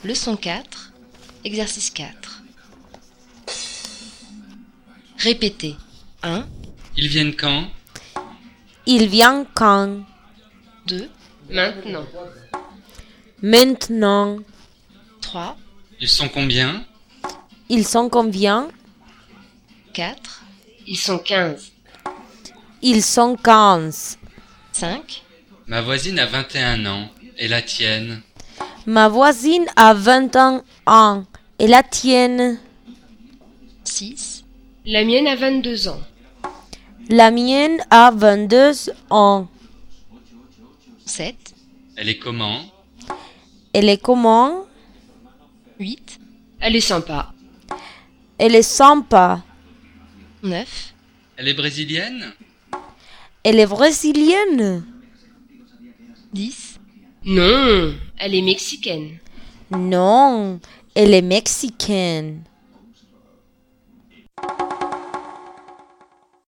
Leçon 4, exercice 4. Répétez. 1, Ils viennent quand? Il vient quand? 2, Maintenant. Maintenant. 3, Ils sont combien? Ils sont combien? 4, Ils sont 15. Ils sont 15. 5, Ma voisine a 21 ans. Et la tienne? Ma voisine a 21 ans. Et la tienne? 6, La mienne a 22 ans. La mienne a 22 ans. 7, Elle est comment? Elle est comment? 8, Elle est sympa. Elle est sympa. 9, Elle est brésilienne? Elle est brésilienne? 10, Non, elle est mexicaine. Non, elle est mexicaine.